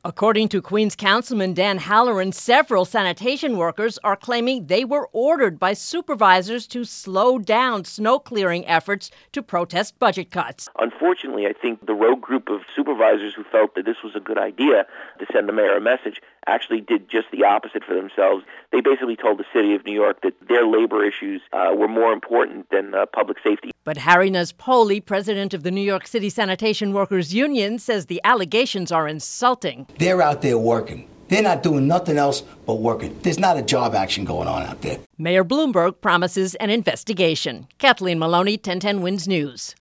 According to Queens Councilman Dan Halloran, several sanitation workers are claiming they were ordered by supervisors to slow down snow clearing efforts to protest budget cuts. Unfortunately, I think the rogue group of supervisors who felt that this was a good idea to send the mayor a message actually did just the opposite for themselves. They basically told the city of New York that their labor issues were more important than public safety. But Harry Naspoli, president of the New York City Sanitation Workers Union, says the allegations are insulting. They're out there working. They're not doing nothing else but working. There's not a job action going on out there. Mayor Bloomberg promises an investigation. Kathleen Maloney, 1010 Wins News.